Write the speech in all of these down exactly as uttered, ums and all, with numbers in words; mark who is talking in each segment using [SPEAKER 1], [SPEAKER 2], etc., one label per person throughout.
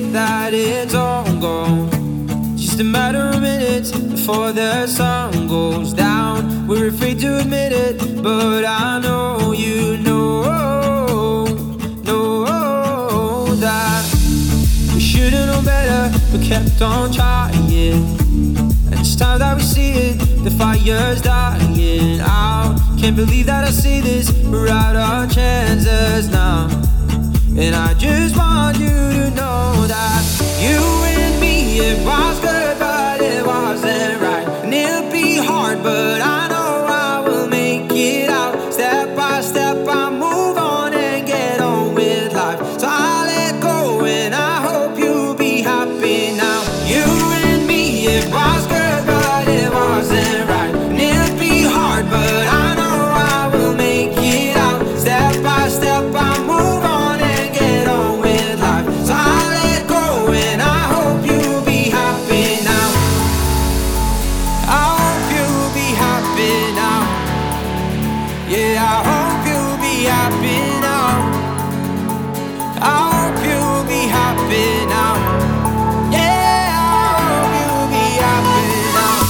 [SPEAKER 1] that it's all gone. Just a matter of minutes before the sun goes down. We're afraid to admit it, but I know you know, know that we should've known better, but kept on trying. And it's time that we see it, the fire's dying out. Can't believe that I see this, we're out our chances now. And I just want you to know that you and me, it was good, but it wasn't right. And it'll be hard, but I know I will make it out. Step by step, I move on and get on with life. So I let go and I hope you'll be happy now. You and me, it was good, but it wasn't right. And it'll be hard, but I know I will make it out. Step by step, I move on. Yeah, I hope you'll be happy now. I hope you'll be happy now. Yeah, I hope you'll be happy now.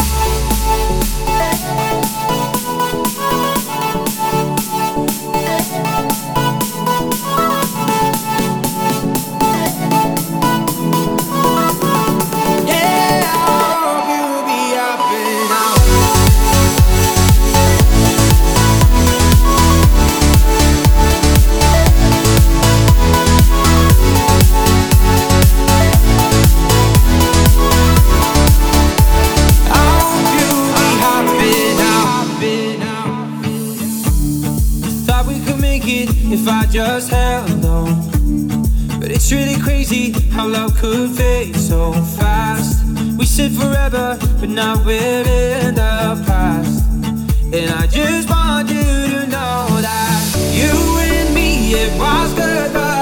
[SPEAKER 1] Yeah, I hope you'll be happy now. If I just held on, but it's really crazy how love could fade so fast. We said forever, but now we're in the past. And I just want you to know that you and me, it was good, but